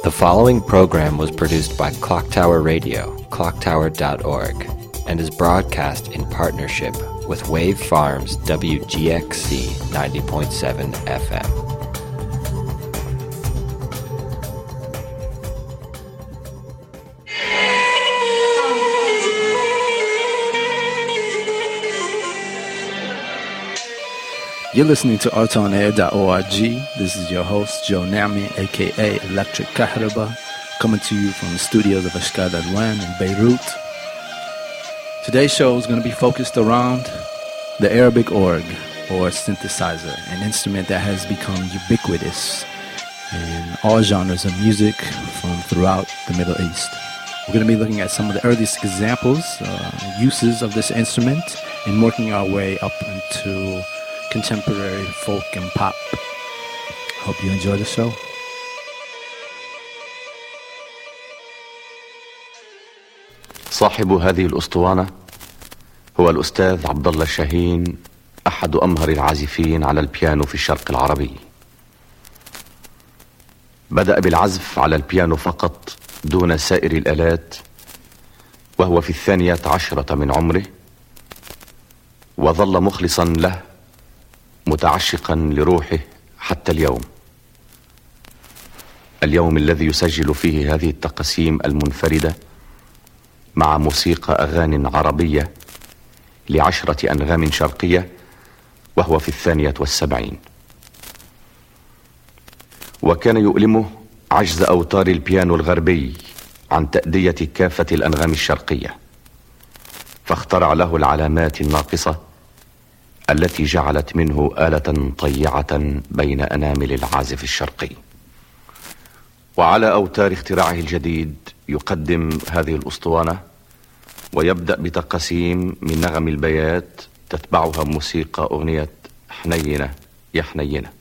The following program was produced by Clocktower Radio, clocktower.org, and is broadcast in partnership with Wave Farms WGXC 90.7 FM. You're listening to artonair.org. This is your host, Joe Nami, aka Electric Kahraba, coming to you from the studios of Ashkad Adwan in Beirut. Today's show is going to be focused around the Arabic org, or synthesizer, an instrument that has become ubiquitous in all genres of music from throughout the Middle East. We're going to be looking at some of the earliest examples, uses of this instrument, and working our way up into contemporary folk and pop. Hope you enjoy the show. صاحب هذه الأسطوانة هو الأستاذ عبد الله شاهين، أحد أمهر العازفين على البيانو في الشرق العربي. بدأ بالعزف على البيانو فقط دون سائر الآلات وهو في 12 من عمره، وظل مخلصا له متعشقا لروحه حتى اليوم الذي يسجل فيه هذه التقاسيم المنفردة مع موسيقى أغاني عربية ل10 أنغام شرقية، وهو في 72. وكان يؤلمه عجز أوتار البيانو الغربي عن تأدية كافة الأنغام الشرقية، فاخترع له العلامات الناقصة التي جعلت منه آلة طيعة بين أنامل العازف الشرقي. وعلى أوتار اختراعه الجديد يقدم هذه الأسطوانة، ويبدأ بتقاسيم من نغم البيات تتبعها موسيقى أغنية حنينة يا حنينة.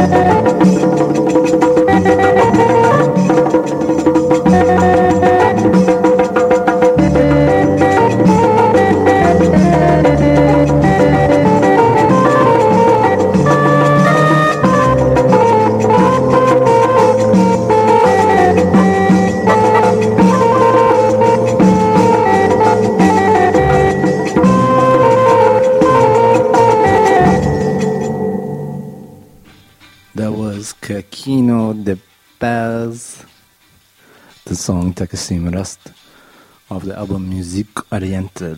Kino de Paz, the song Takasim Rast of the album Musique Orientale.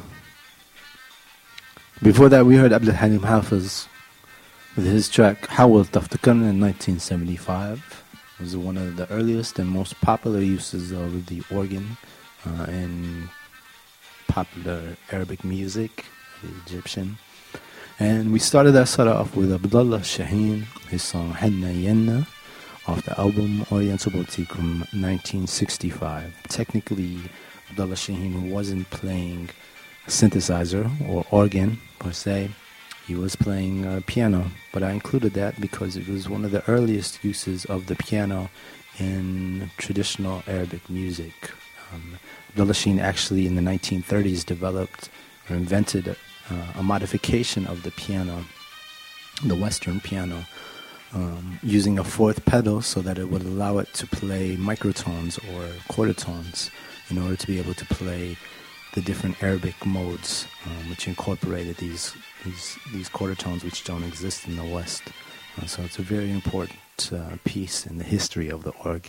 Before that, we heard Abdul Halim Hafiz with his track Hawal Taftakarna in 1975. It was one of the earliest and most popular uses of the organ in popular Arabic music, the Egyptian. And we started that set off with Abdullah Shaheen, his song Henna Yenna, off the album Oriental Boutique from 1965. Technically, Abdullah Shaheen wasn't playing a synthesizer or organ per se. He was playing piano, but I included that because it was one of the earliest uses of the piano in traditional Arabic music. Abdullah Shaheen actually in the 1930s developed or invented a modification of the piano, the Western piano, using a fourth pedal so that it would allow it to play microtones or quarter tones in order to be able to play the different Arabic modes, which incorporated these quarter tones which don't exist in the West. So it's a very important piece in the history of the org.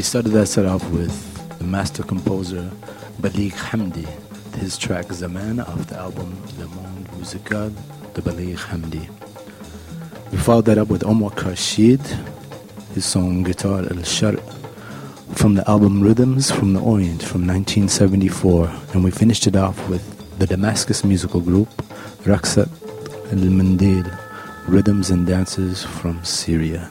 started that set off with the master composer Baligh Hamdi, his track Zaman off the album Le Monde Musical de Baligh Hamdi. We followed that up with Omar Kharshid, his song Guitar al-Sharq from the album Rhythms from the Orient from 1974, and we finished it off with the Damascus musical group Raqsat al-Mandil, Rhythms and Dances from Syria.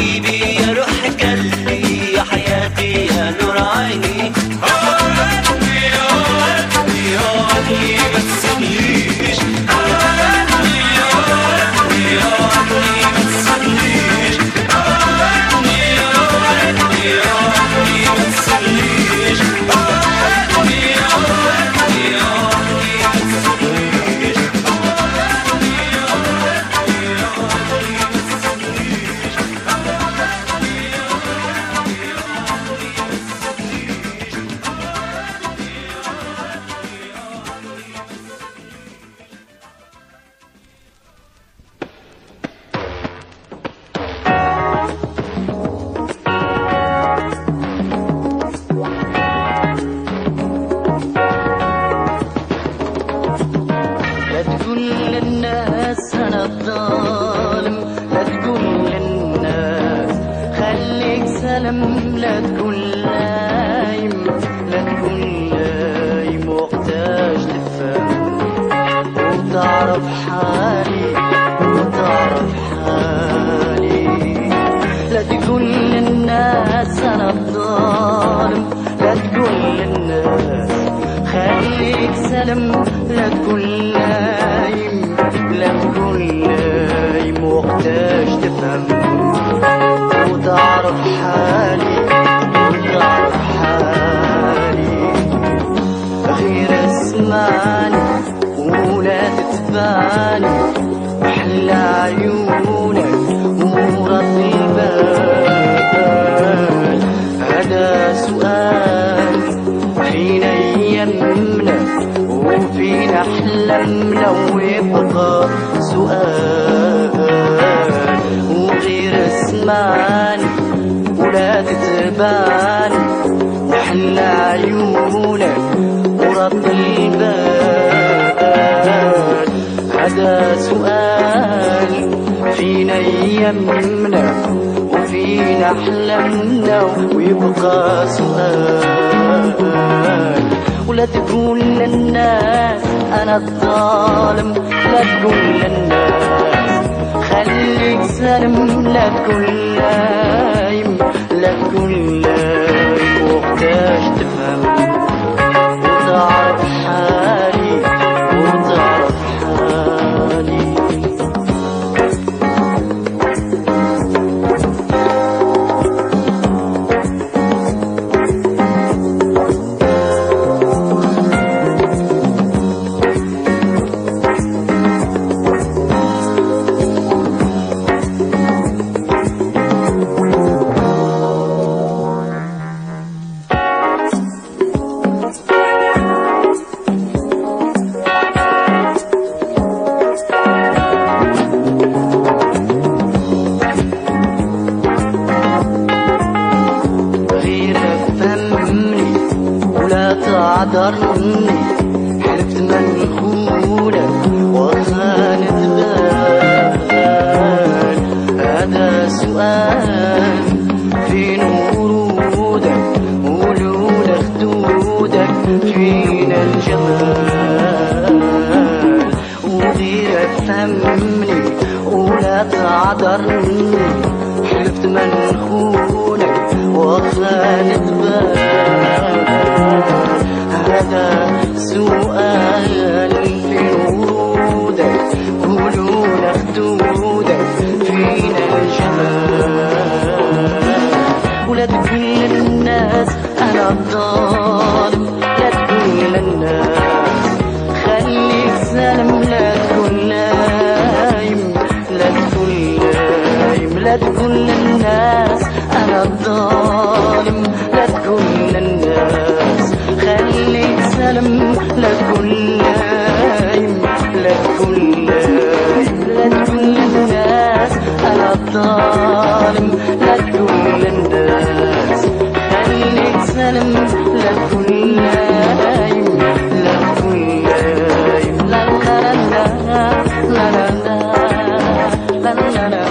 حبيبي يا روح قلبي يا حياتي يا نور عيني قلبي يا قلبي يا قلبي ما تسيبنيش قلبي يا قلبي يا قلبي ما تسيبنيش قلبي يا قلبي يا قلبي ما تسيبنيش قلبي يا قلبي يا قلبي ما تسيبنيش لا تقول للناس أنا الظالم لا تقول للناس خليك سلام لا تكون لايم لا تكون لايم محتاج تفهم وتعرف حالي وتعرف حالي لا تقول للناس أنا الظالم لا تقول للناس خليك سلام لا تكون لايم لا تكون لايم محتاج تفهم وتعرف حالي وتعرف حالي غير اسمعني ولا تتبعني محلى عيونك ورد البال هذا سؤال فينا يمنا وفينا أحلامنا ويبقى سؤال وغير اسمعني ولا تتبعني محلى عيونك ورد البال هذا سؤال فينا يمنا وفينا أحلامنا ويبقى سؤال ولا تقول للناس أنا الظالم لا تقول للناس خليك سالم لا تكون لايم لا تكون لايم محتاج تفهم وتعرف حالي وتعرف حالي تعذرني حلفت منخونك وخانت بال هذا سؤال فين ورودك ولولا خدودك فينا الجمال وغيرك فهمني ولا تعذرني حلفت منخونك وخانت بال هذا سؤال في ورودك ولولا خدودك فينا الجمال ولا تقول للناس أنا الظالم لا تقول للناس خليك سالم لا تكون لايم لا تكون لايم لا تقول للناس أنا الظالم لا تقول للناس خليك سلم لا تكون لايم لا تكون لايم لا تكون للناس أنا الظالم لا تكون للناس خليك سلم لا تكون لايم لا تكون لايم لا لا لا لا لا لا لا لا لا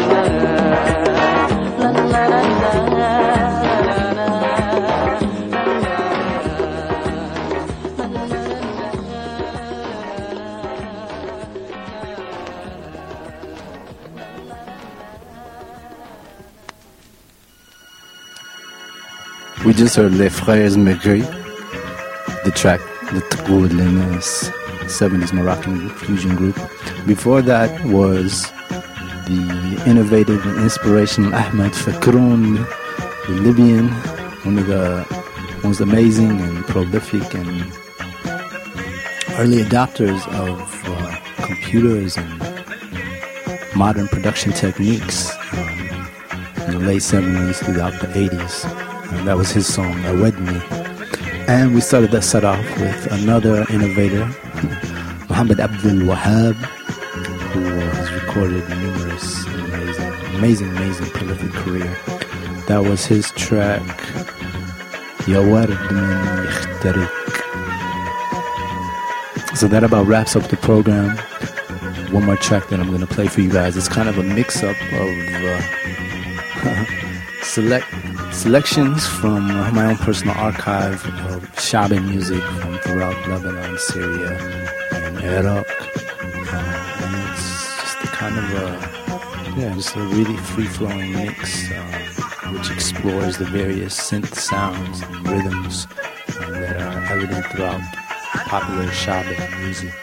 We just heard Les Frères Megri, the track the Taqoud Lenes 70s Moroccan fusion group. Before that was the innovative and inspirational Ahmed Fakroun, the Libyan, one of the most amazing and prolific and early adopters of computers and modern production techniques in the late 70s throughout the 80s. And that was his song, Awadni. And we started that set off with another innovator, Muhammad Abdul Wahab, who has recorded numerous amazing prolific career. That was his track, Ya Ward Min Yakhtarik. So that about wraps up the program. One more track that I'm going to play for you guys. It's kind of a mix-up of selections from my own personal archive of Shabi music from throughout Lebanon, Syria, and Iraq. And it's just a kind of just a really free-flowing mix which explores the various synth sounds and rhythms that are evident throughout popular Shabi music.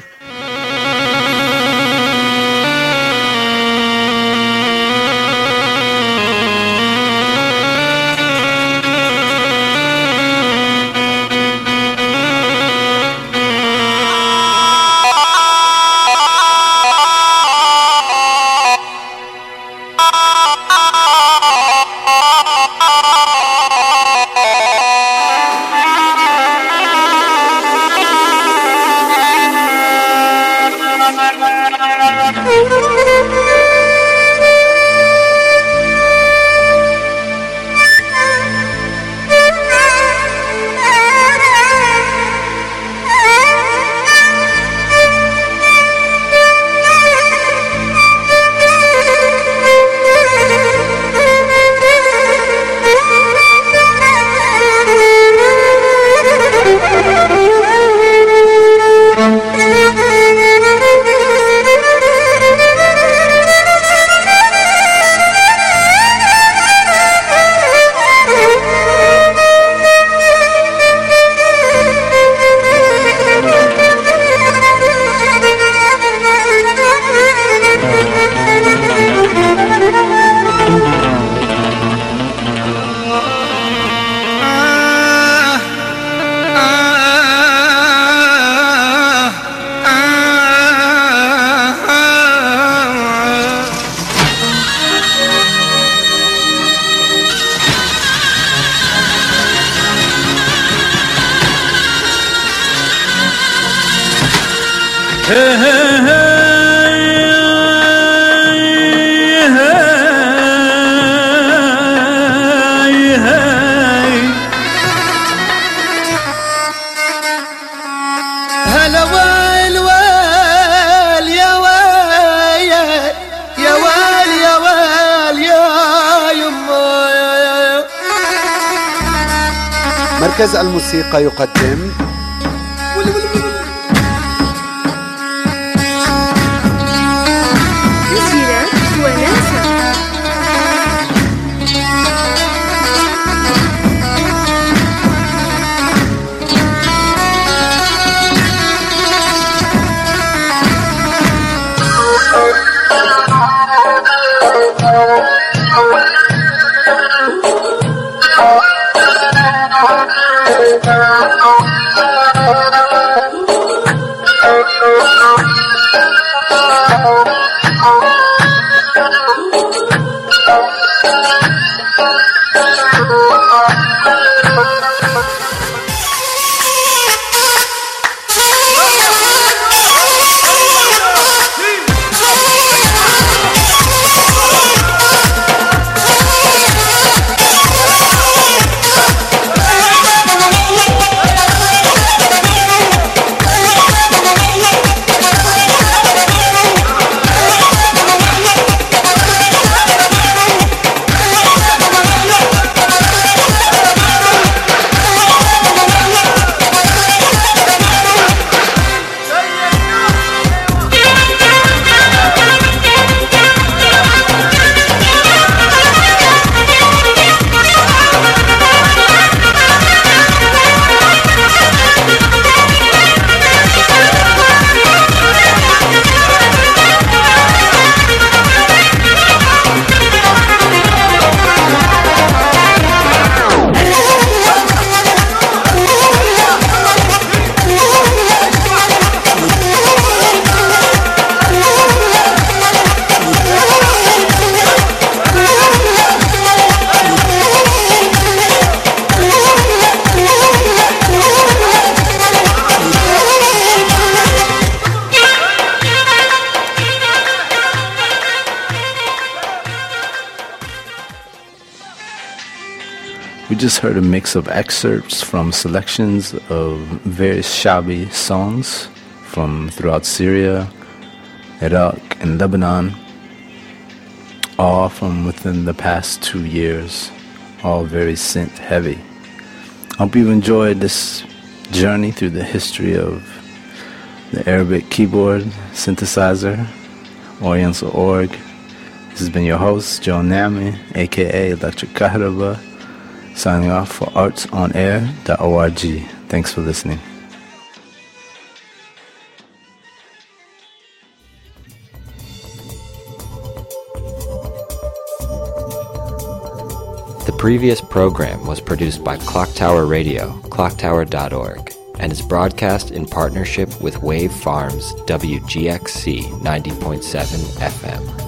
مركز الموسيقى يقدم تسجيلات وناسة. We just heard a mix of excerpts from selections of various Shabi songs from throughout Syria, Iraq, and Lebanon, all from within the past 2 years, all very synth heavy. I hope you enjoyed this journey through the history of the Arabic keyboard synthesizer, Oriental Org. This has been your host, Joe Nami, aka Electric Kahraba, signing off for artsonair.org. Thanks for listening. The previous program was produced by Clocktower Radio, clocktower.org, and is broadcast in partnership with Wave Farms WGXC 90.7 FM.